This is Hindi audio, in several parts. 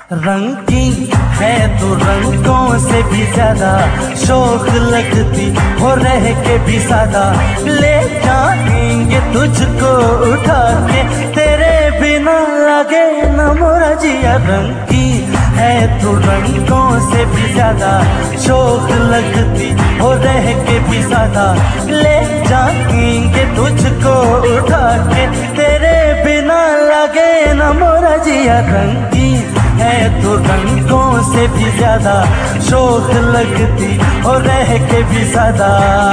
रंगीन है तो रंगों से भी ज्यादा शौक लगती हो रह के भी सादा। ले जाएंगे तुझको उठा के तेरे बिना लगे न मोरा जिया। रंगीन है तो रंगों से भी ज्यादा शौक लगती हो रह के भी सादा। ले जाएंगे तुझको उठा के तेरे बिना लगे न मोरा जिया। रंगीन है तो रंगों से भी ज्यादा शौक लगती और रह के भी सादा।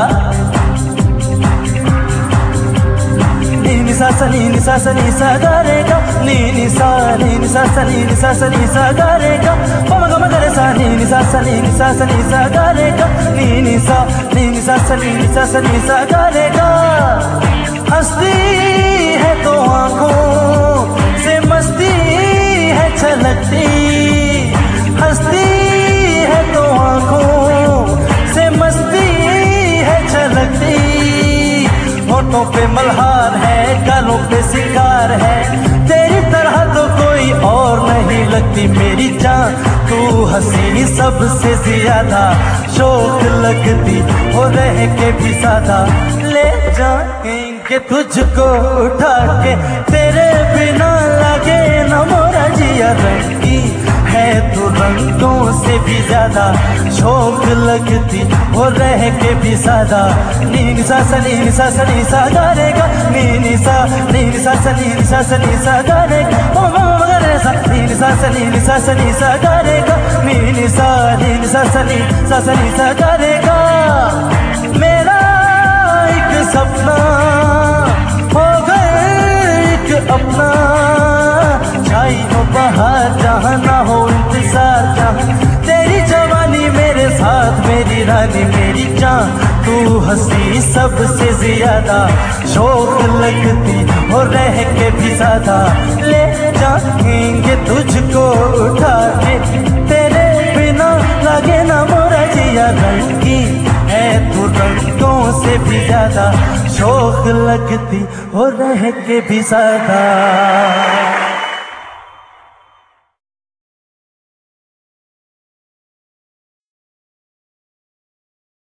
नी सा सा नी सा सा नी सा गा रे गा नी सा सा नी सा सा नी सा गा रे गा पम ग म ग रे सा नी सा सा नी सा सा नी सा गा रे गा नी सा सा नी सा सा नी सा गा रे गा। हंसती है तो आंखों से मस्ती है छलकती, हंसती है तो आंखों से मस्ती है छलकती। होठों पे मल्हार है गालों पे सिंगार है, तेरी तरह तो कोई और नहीं लगती मेरी जान। तू हंसी सबसे ज्यादा शौक लगती हो रह के भी सादा। ले जाएंगे तुझको उठा के तेरे बिना लगे न मोरा जिया। रंगीन है तो रंगों से भी ज्यादा शौक लगती हो रह के भी सादा। नी सा सा नी सा सा नी सा गा रे गा नी सा सा नी सा सा नी सा गा रे गा ओ म ग रे सा नी सा सा नी सा सा नी सा गा रे गा नी सा सा नी सा सा नी सा गा रे गा। मेरा एक सपना हो गए एक अपना, छाई हो बाहर जहाँ ना हो इंतजार जहाँ। तेरी जवानी मेरे साथ मेरी रानी मेरी जान। तू हंसी सबसे ज्यादा शौक लगती हो रह के भी सादा। ले जाएंगे तुझको उठा के तेरे बिना लगे ना मोरा जिया। रंगीन है तू रंगों से भी ज्यादा शौक लगती हो रह के भी सादा।